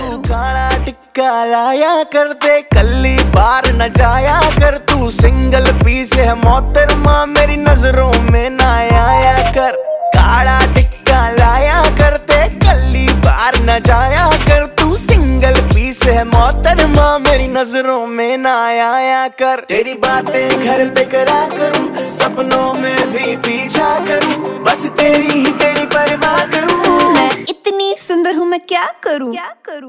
तू काला टिक्का लाया कर दे, कल्ली बार न जाया कर। तू सिंगल पीस है मोहतरमा, मेरी नजरों में ना आया कर। काला टिक्का लाया कर दे, कल्ली बार न जाया कर। तू सिंगल पीस है मोहतरमा, मेरी नजरों में ना आया कर। तेरी बातें घर पे करा करूं, सपनों में भी पीछा करूं, बस तेरी ही तेरी परवाह करूं। मैं इतनी सुंदर हूँ, मैं क्या करूँ?